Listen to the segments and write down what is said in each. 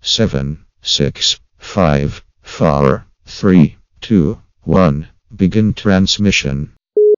7, 6, 5, 4, 3, 2, 1. Begin transmission.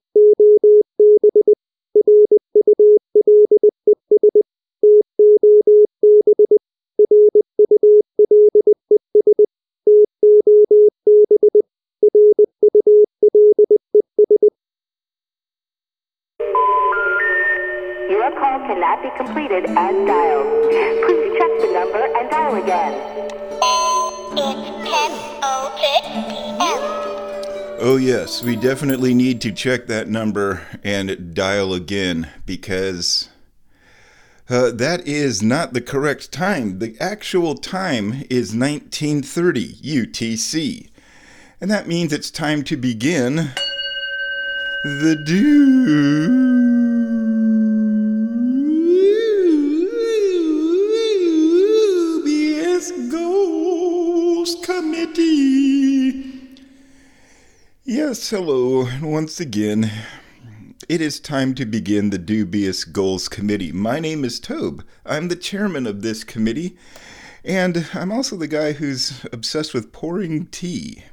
Your call cannot be completed as dialed. Please check the number and dial again. It's 10:06 p.m. Oh yes, we definitely need to check that number and dial again because that is not the correct time. The actual time is 1930 UTC. And that means it's time to begin the Dubious Goals Committee. Yes, hello, once again. It is time to begin the Dubious Goals Committee. My name is Tobe. I'm the chairman of this committee, and I'm also the guy who's obsessed with pouring tea.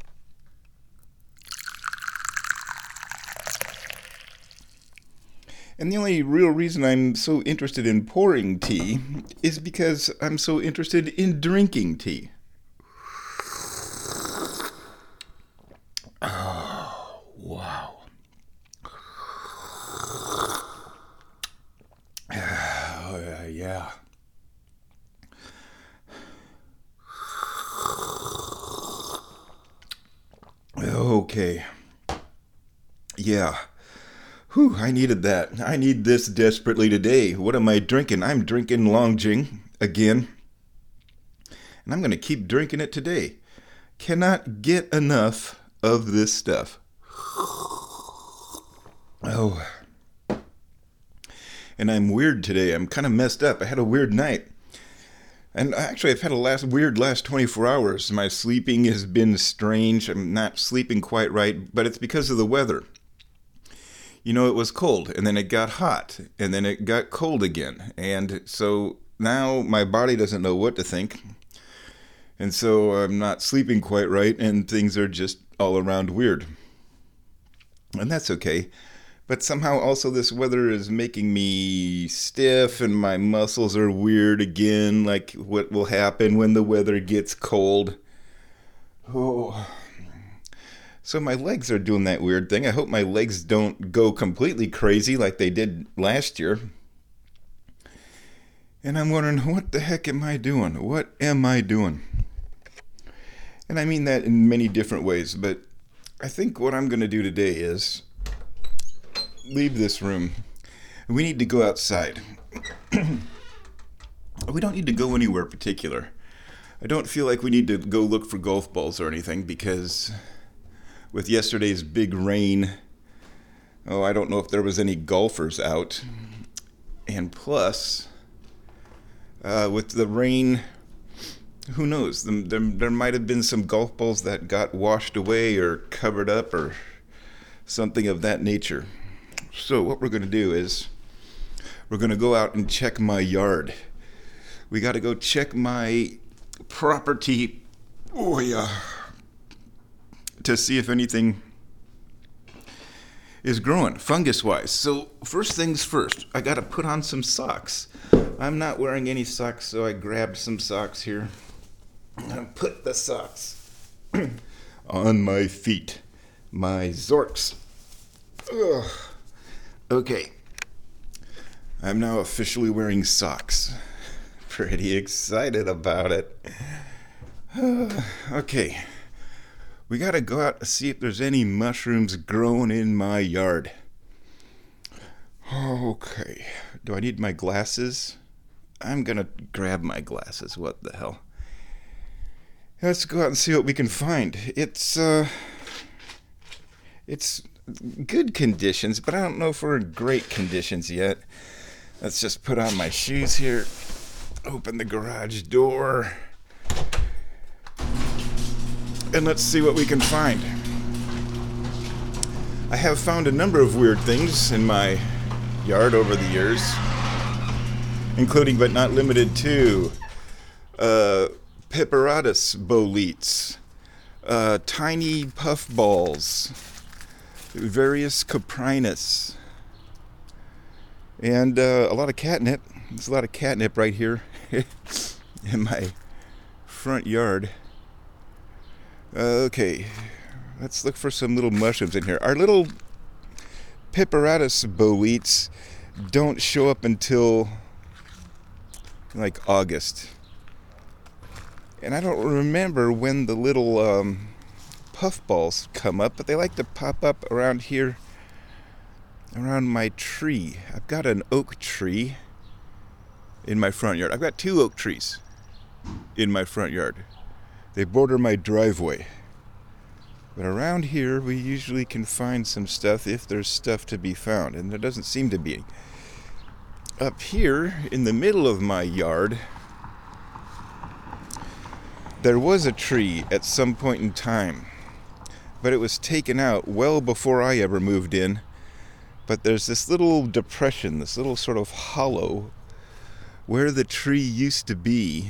And the only real reason I'm so interested in pouring tea is because I'm so interested in drinking tea. Oh, wow. Yeah. Okay. Yeah. Whew, I needed that. I need this desperately today. What am I drinking? I'm drinking Longjing again. And I'm going to keep drinking it today. Cannot get enough of this stuff. Oh. And I'm weird today. I'm kind of messed up. I had a weird night. And actually, I've had a last 24 hours. My sleeping has been strange. I'm not sleeping quite right, but it's because of the weather. You know, it was cold, and then it got hot, and then it got cold again. And so now my body doesn't know what to think. And so I'm not sleeping quite right, and things are just all around weird. And that's okay. But somehow also this weather is making me stiff, and my muscles are weird again, like what will happen when the weather gets cold. Oh. So my legs are doing that weird thing. I hope my legs don't go completely crazy like they did last year. And I'm wondering, what the heck am I doing? What am I doing? And I mean that in many different ways, but I think what I'm going to do today is leave this room. We need to go outside. We don't need to go anywhere particular. I don't feel like we need to go look for golf balls or anything because with yesterday's big rain, I don't know if there was any golfers out. And plus, with the rain, who knows? There might have been some golf balls that got washed away or covered up or something of that nature. So what we're going to do is we're going to go out and check my yard. We got to go check my property. Oh, yeah. To see if anything is growing fungus-wise. So first things first, I got to put on some socks. I'm not wearing any socks, so I grabbed some socks here. I'm going to put the socks on my feet. My Zorks. Ugh. Okay. I'm now officially wearing socks. Pretty excited about it. Okay. We gotta go out to see if there's any mushrooms growing in my yard. Okay. Do I need my glasses? I'm gonna grab my glasses. What the hell? Let's go out and see what we can find. It's good conditions, but I don't know if we're in great conditions yet. Let's just put on my shoes here. Open the garage door. And let's see what we can find. I have found a number of weird things in my yard over the years, including but not limited to Piperatus boletes, tiny puffballs, various coprinus, and a lot of catnip. There's a lot of catnip right here in my front yard. Okay, let's look for some little mushrooms in here. Our little Piperatus boletes don't show up until like August. And I don't remember when the little puffballs come up, but they like to pop up around here, around my tree. I've got an oak tree in my front yard. I've got 2 oak trees in my front yard. They border my driveway. But around here, we usually can find some stuff if there's stuff to be found, and there doesn't seem to be. Up here, in the middle of my yard, there was a tree at some point in time, but it was taken out well before I ever moved in. But there's this little depression, this little sort of hollow, where the tree used to be.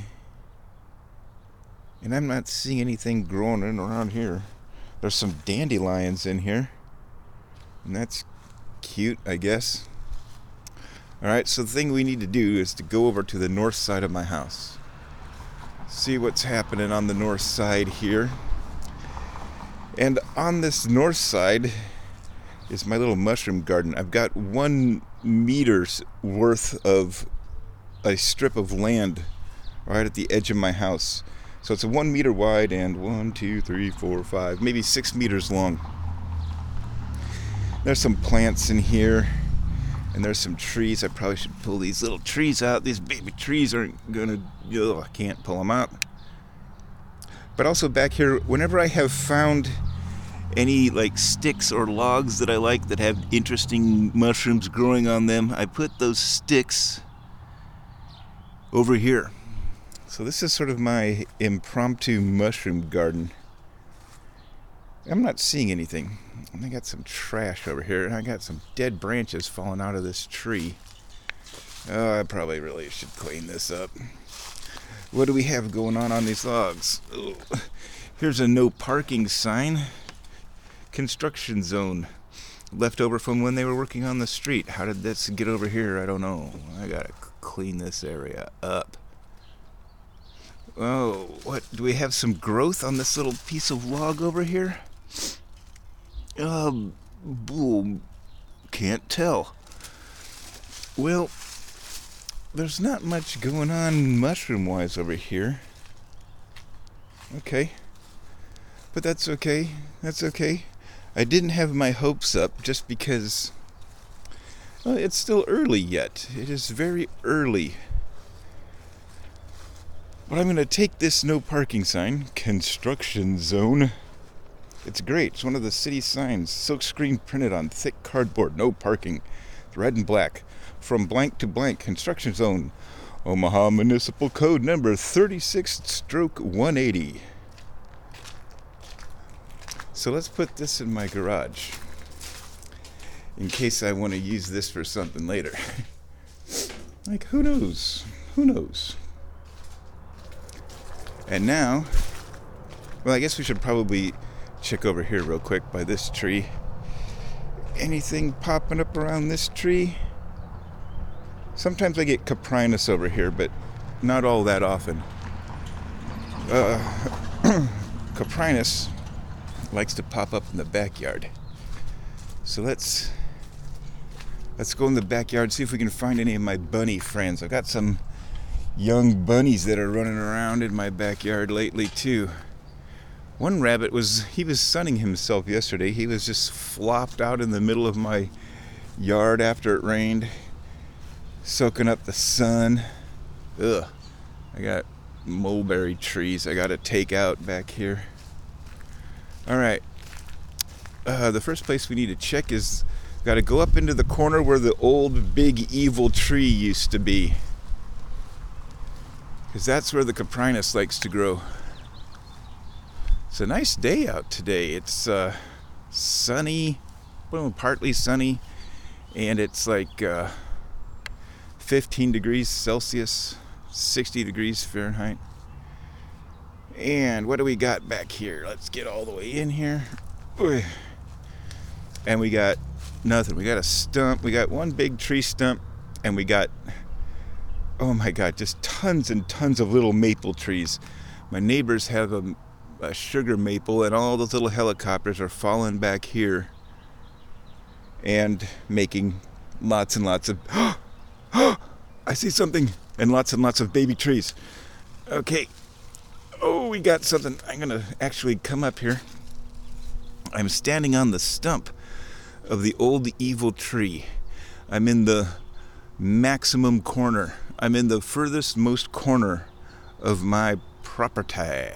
And I'm not seeing anything growing in around here. There's some dandelions in here. And that's cute, I guess. Alright, so the thing we need to do is to go over to the north side of my house. See what's happening on the north side here. And on this north side is my little mushroom garden. I've got 1 meter's worth of a strip of land right at the edge of my house. So it's a 1 meter wide and 1, 2, 3, 4, 5, maybe 6 meters long. There's some plants in here, and there's some trees. I probably should pull these little trees out. These baby trees aren't gonna, I can't pull them out. But also back here, whenever I have found any like sticks or logs that I like that have interesting mushrooms growing on them, I put those sticks over here. So this is sort of my impromptu mushroom garden. I'm not seeing anything. I got some trash over here, and I got some dead branches falling out of this tree. Oh, I probably really should clean this up. What do we have going on these logs? Oh, here's a no parking sign. Construction zone. Left over from when they were working on the street. How did this get over here? I don't know. I gotta clean this area up. Oh, what? Do we have some growth on this little piece of log over here? Boom. Can't tell. Well, there's not much going on mushroom-wise over here. Okay. But that's okay. That's okay. I didn't have my hopes up just because, well, it's still early yet. It is very early. But I'm going to take this no parking sign, construction zone. It's great. It's one of the city signs, silkscreen printed on thick cardboard, no parking. It's red and black. From blank to blank, construction zone. Omaha Municipal Code number 36/180. So let's put this in my garage, in case I want to use this for something later. Like, who knows? Who knows? And now, well, I guess we should probably check over here real quick by this tree. Anything popping up around this tree? Sometimes I get coprinus over here, but not all that often. Coprinus likes to pop up in the backyard. So let's go in the backyard, see if we can find any of my bunny friends. I've got some young bunnies that are running around in my backyard lately too. One rabbit was sunning himself yesterday. He was just flopped out in the middle of my yard after it rained, soaking up the sun. Ugh. I got mulberry trees I gotta take out back here. Alright. The first place we need to check is, gotta go up into the corner where the old big evil tree used to be. Because that's where the coprinus likes to grow. It's a nice day out today. It's sunny, well, partly sunny, and it's like 15 degrees Celsius, 60 degrees Fahrenheit. And what do we got back here? Let's get all the way in here. Oy. And we got nothing. We got a stump. We got one big tree stump. And we got, oh my God, just tons and tons of little maple trees. My neighbors have a sugar maple, and all those little helicopters are falling back here and making lots and lots of, I see something, and lots of baby trees. Okay. Oh, we got something. I'm going to actually come up here. I'm standing on the stump of the old evil tree. I'm in the maximum corner. I'm in the furthest most corner of my property.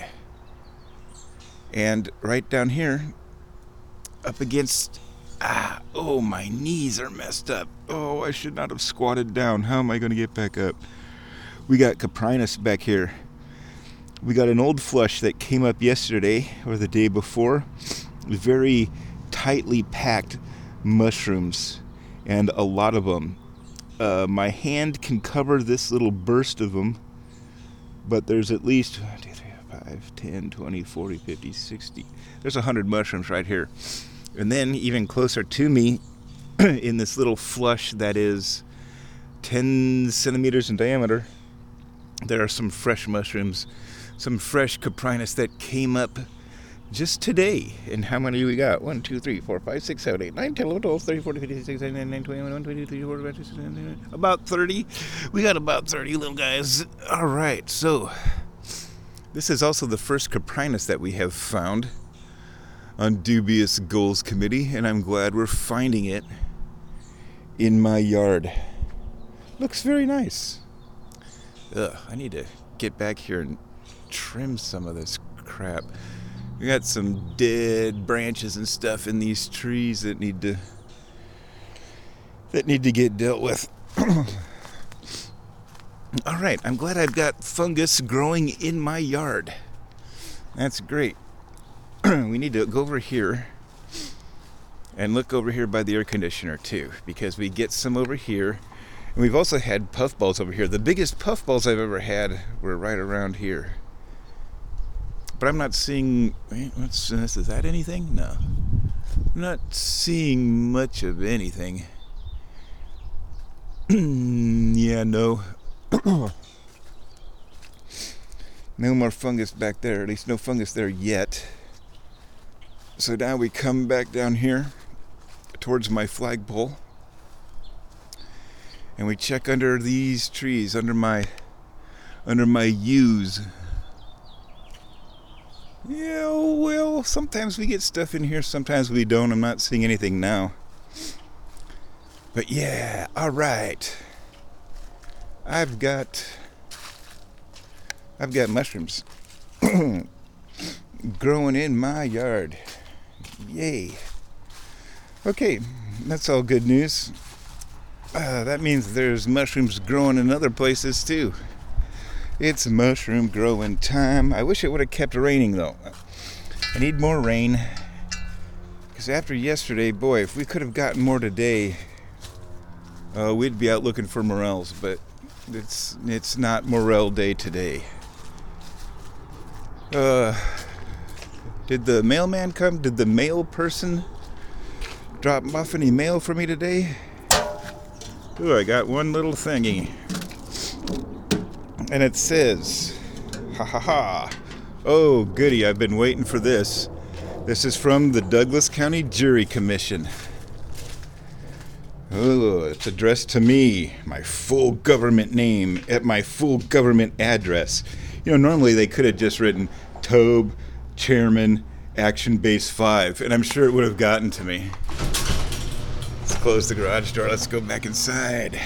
And right down here, up against, oh, my knees are messed up. Oh, I should not have squatted down. How am I going to get back up? We got Coprinus back here. We got an old flush that came up yesterday or the day before. Very tightly packed mushrooms, and a lot of them. My hand can cover this little burst of them, but there's at least 1, 2, 3, 5, 10, 20, 40, 50, 60. There's 100 mushrooms right here. And then even closer to me, in this little flush that is 10 centimeters in diameter, there are some fresh mushrooms, some fresh Coprinus that came up just today. And how many do we got? 1, 2, 3, 4, 5, 6, 7, 8, 9, 10, 11, 12, 13, 14, 15, 16, 17, 18, 19, 20, 21, 22, 23, 24, 25, 26, 27, 28, about 30. We got about 30 little guys. All right, so this is also the first Coprinus that we have found on Dubious Goals Committee, and I'm glad we're finding it in my yard. Looks very nice. I need to get back here and trim some of this crap. We got some dead branches and stuff in these trees that need to get dealt with. All right, I'm glad I've got fungus growing in my yard. That's great. We need to go over here and look over here by the air conditioner too, because we get some over here. And we've also had puffballs over here. The biggest puffballs I've ever had were right around here. But I'm not seeing, what's this? Is that anything? No. I'm not seeing much of anything. Yeah, no. No more fungus back there. At least no fungus there yet. So now we come back down here towards my flagpole. And we check under these trees, under my yews. Yeah, well, sometimes we get stuff in here, sometimes we don't. I'm not seeing anything now. But yeah, all right. I've got mushrooms growing in my yard. Yay. Okay, that's all good news. That means there's mushrooms growing in other places too. It's mushroom growing time. I wish it would have kept raining though. I need more rain. Because after yesterday, boy, if we could have gotten more today, we'd be out looking for morels. But it's not morel day today. Did the mailman come? Did the mail person drop off any mail for me today? Ooh, I got one little thingy. And it says, ha ha ha. Oh, goody, I've been waiting for this. This is from the Douglas County Jury Commission. Oh, it's addressed to me, my full government name, at my full government address. You know, normally they could have just written Tobe, Chairman, Action Base 5, and I'm sure it would have gotten to me. Let's close the garage door. Let's go back inside.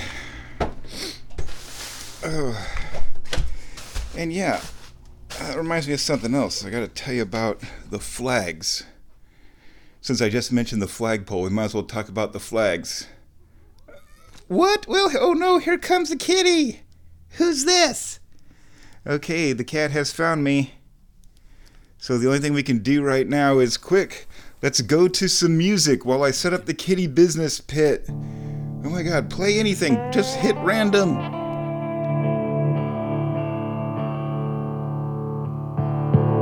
Oh. And yeah, that reminds me of something else. I got to tell you about the flags. Since I just mentioned the flagpole, we might as well talk about the flags. What? Well, oh no, here comes the kitty. Who's this? Okay, the cat has found me. So the only thing we can do right now is quick. Let's go to some music while I set up the kitty business pit. Oh my God, play anything. Just hit random.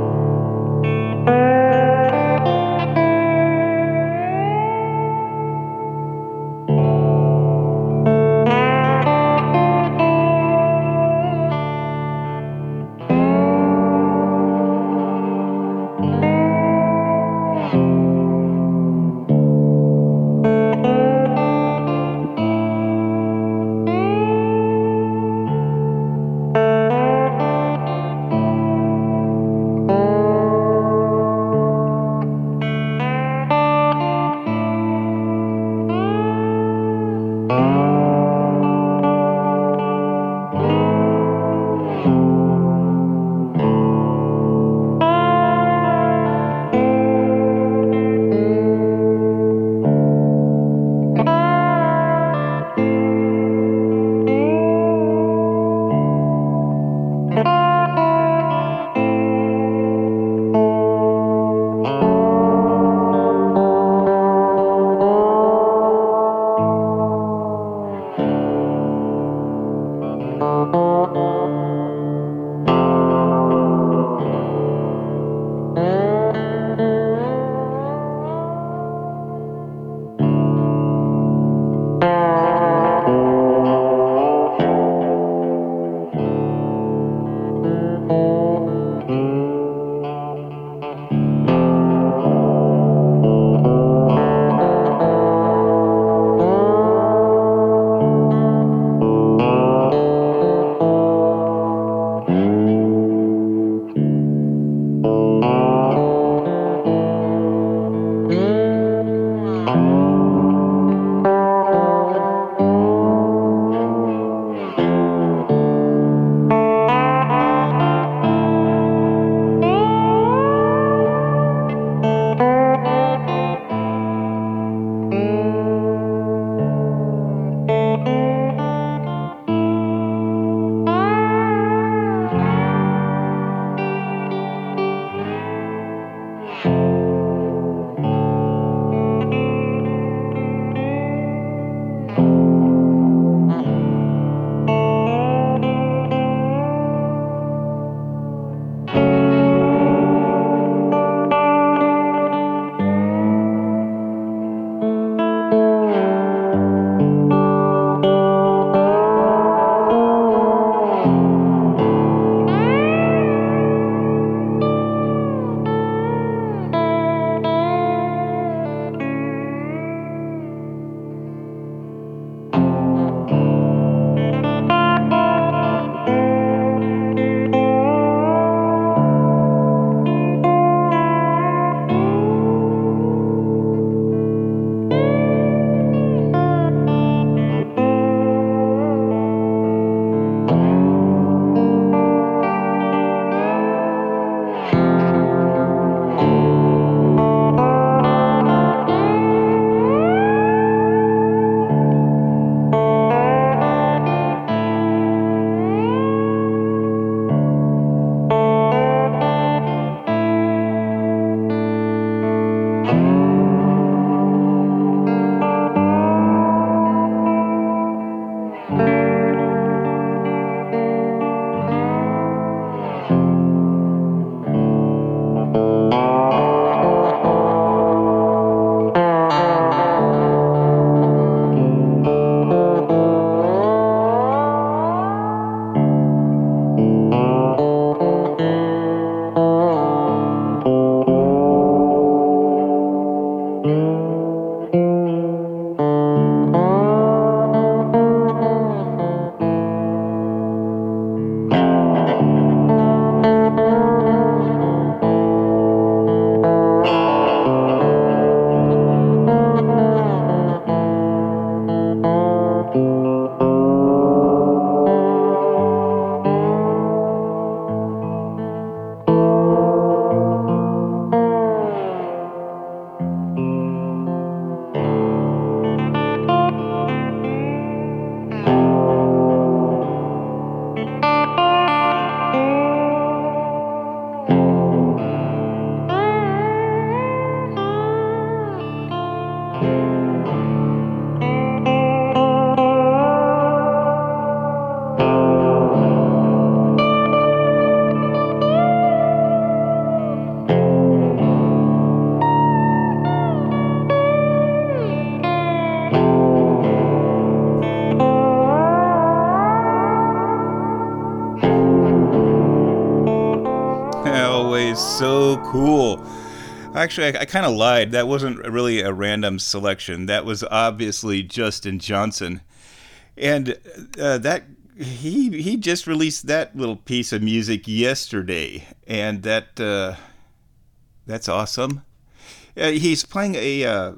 Always so cool. Actually, I kind of lied. That wasn't really a random selection. That was obviously Justin Johnson. And that he just released that little piece of music yesterday. And that's awesome. He's playing a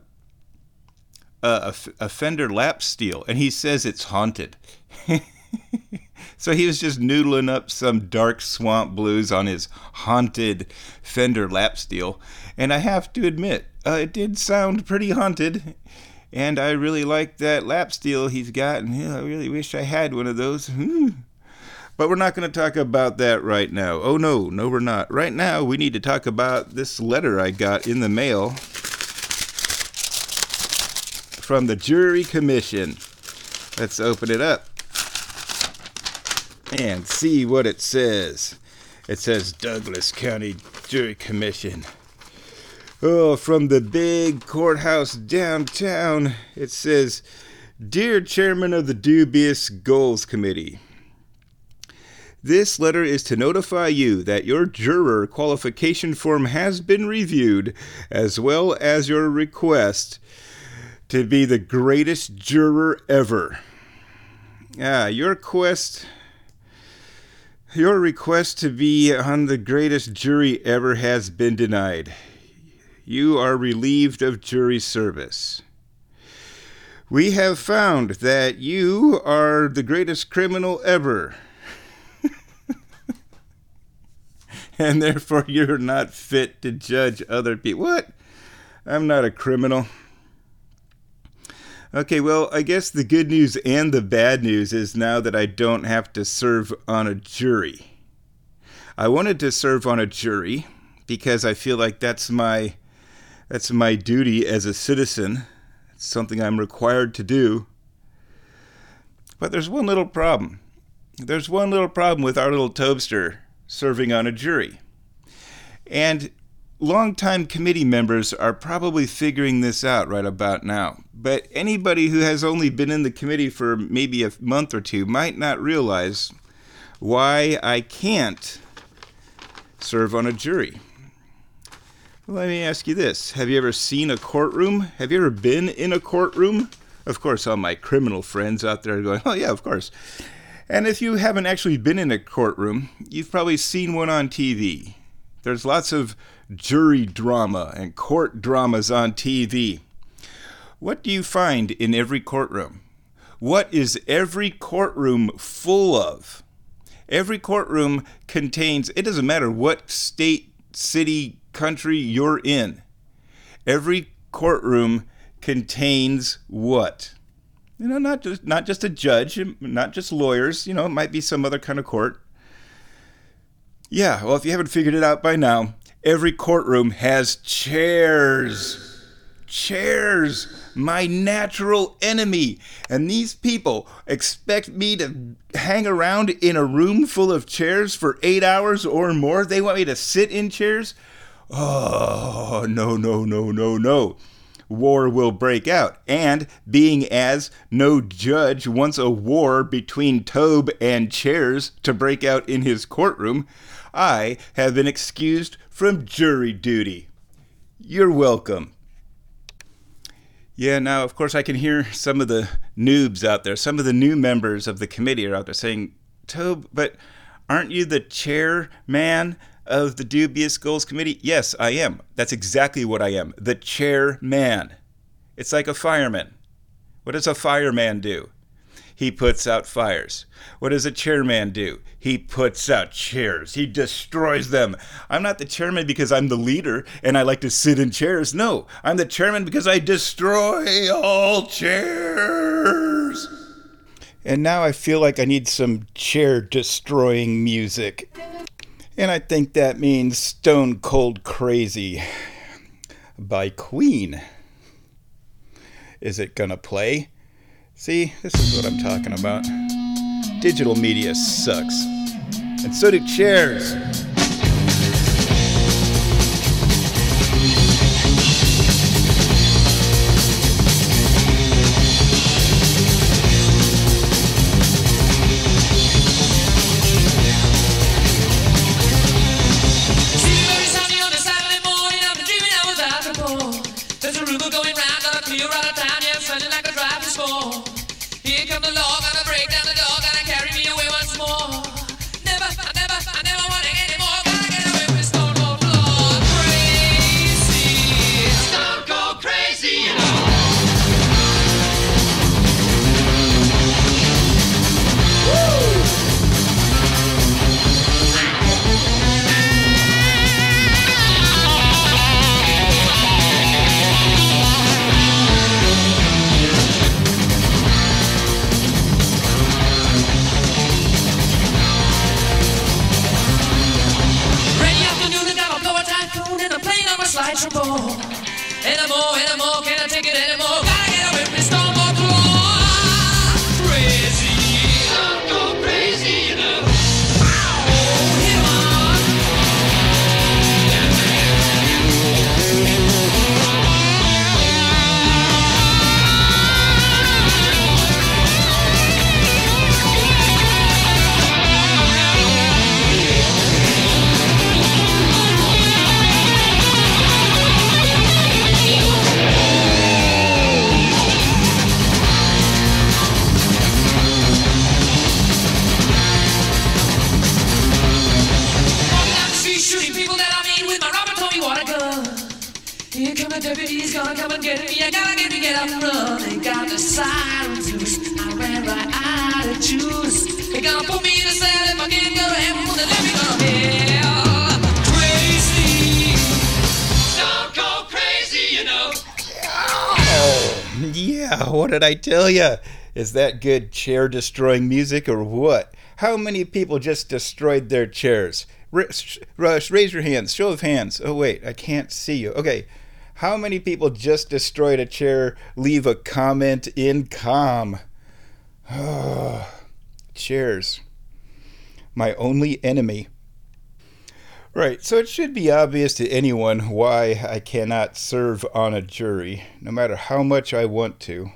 Fender lap steel, and he says it's haunted. So he was just noodling up some dark swamp blues on his haunted Fender lap steel. And I have to admit, it did sound pretty haunted. And I really like that lap steel he's got. And I really wish I had one of those. But we're not going to talk about that right now. Oh, no, we're not. Right now, we need to talk about this letter I got in the mail from the Jury Commission. Let's open it up and see what it says. It says Douglas County Jury Commission. Oh, from the big courthouse downtown, it says, Dear Chairman of the Dubious Goals Committee, this letter is to notify you that your juror qualification form has been reviewed, as well as your request to be the greatest juror ever. Your request to be on the greatest jury ever has been denied. You are relieved of jury service. We have found that you are the greatest criminal ever. And therefore you're not fit to judge other people. What? I'm not a criminal. Okay, well, I guess the good news and the bad news is now that I don't have to serve on a jury. I wanted to serve on a jury because I feel like that's my duty as a citizen. It's something I'm required to do. But there's one little problem. There's one little problem with our little Tobster serving on a jury. And longtime committee members are probably figuring this out right about now. But anybody who has only been in the committee for maybe a month or two might not realize why I can't serve on a jury. Let me ask you this. Have you ever seen a courtroom? Have you ever been in a courtroom? Of course, all my criminal friends out there are going, oh yeah, of course. And if you haven't actually been in a courtroom, you've probably seen one on TV. There's lots of jury drama and court dramas on TV. What do you find in every courtroom? What is every courtroom full of? Every courtroom contains, it doesn't matter what state, city, country you're in. Every courtroom contains what? Not just a judge, not just lawyers, it might be some other kind of court. Yeah, well, if you haven't figured it out by now, every courtroom has chairs. Chairs, my natural enemy. And these people expect me to hang around in a room full of chairs for 8 hours or more? They want me to sit in chairs? Oh, no. War will break out. And being as no judge wants a war between Tobe and chairs to break out in his courtroom, I have been excused from jury duty. You're welcome. Yeah, now, of course, I can hear some of the noobs out there, some of the new members of the committee are out there saying, Tobe, but aren't you the chairman of the Dubious Goals Committee? Yes, I am. That's exactly what I am. The chairman. It's like a fireman. What does a fireman do? He puts out fires. What does a chairman do? He puts out chairs. He destroys them. I'm not the chairman because I'm the leader and I like to sit in chairs. No, I'm the chairman because I destroy all chairs. And now I feel like I need some chair-destroying music. And I think that means Stone Cold Crazy by Queen. Is it gonna play? See, this is what I'm talking about. Digital media sucks. And so do chairs. fight for more. Anymore, can I take it anymore? Gotta get away from this storm or through. Crazy, I'm go crazy, you know. Oh, hit on. Shooting people that I mean with my Robert Tommy water gun. Here come the deputies, gonna come and get me. I gotta get up and run. They got the sirens loose. I ran right out of juice. They gonna put me in a cell if I can't go to heaven. Well, they let me go to hell. Crazy, don't go crazy, you know. Oh, yeah, what did I tell you? Is that good chair-destroying music or what? How many people just destroyed their chairs? Rush, raise your hands. Show of hands. Oh, wait, I can't see you. Okay. How many people just destroyed a chair? Leave a comment in com. Oh, chairs. My only enemy. Right, so it should be obvious to anyone why I cannot serve on a jury, no matter how much I want to.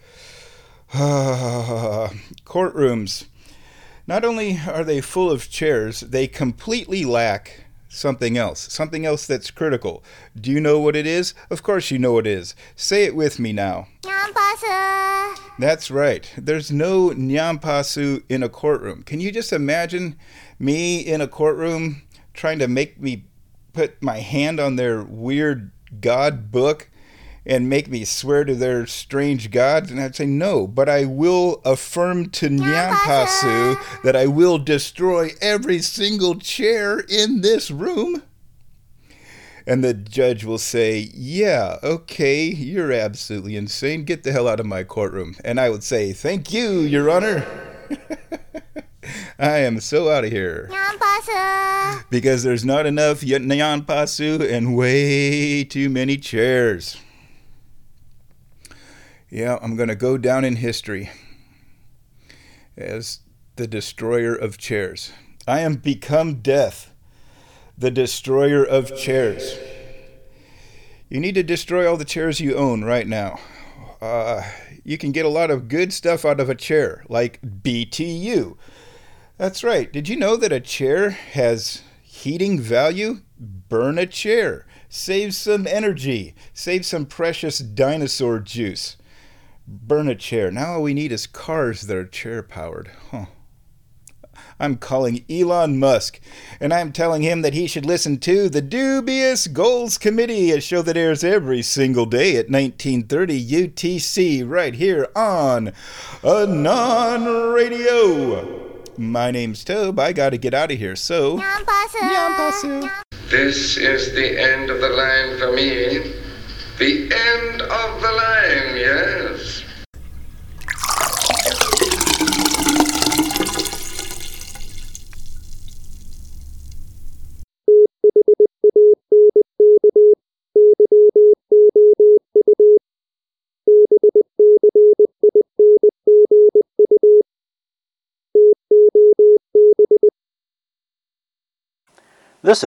Courtrooms. Not only are they full of chairs, they completely lack something else that's critical. Do you know what it is? Of course you know what it is. Say it with me now. Nyampasu. That's right. There's no nyampasu in a courtroom. Can you just imagine me in a courtroom trying to make me put my hand on their weird God book and make me swear to their strange gods? And I'd say, no, but I will affirm to Nyampasu that I will destroy every single chair in this room. And the judge will say, yeah, okay, you're absolutely insane. Get the hell out of my courtroom. And I would say, thank you, Your Honor. I am so out of here. Nyampasu. Because there's not enough Nyampasu and way too many chairs. Yeah, I'm going to go down in history as the destroyer of chairs. I am become death, the destroyer of chairs. You need to destroy all the chairs you own right now. You can get a lot of good stuff out of a chair, like BTU. That's right. Did you know that a chair has heating value? Burn a chair. Save some energy. Save some precious dinosaur juice. Burn a chair. Now all we need is cars that are chair-powered. I'm calling Elon Musk, and I'm telling him that he should listen to the Dubious Goals Committee, a show that airs every single day at 1930 UTC, right here on Anon Radio. My name's Tobe. I gotta get out of here, so... Nyampasu. This is the end of the line for me. The end of the line, yes. This